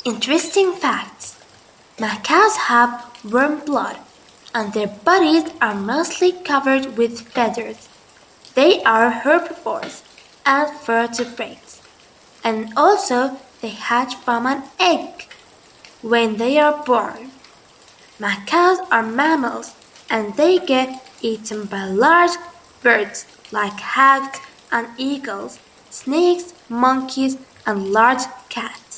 Interesting facts. Macaws have warm blood, and their bodies are mostly covered with feathers. They are herbivores and vertebrates, and also they hatch from an egg when they are born. Macaws are mammals, and they get eaten by large birds like hawks and eagles, snakes, monkeys, and large cats.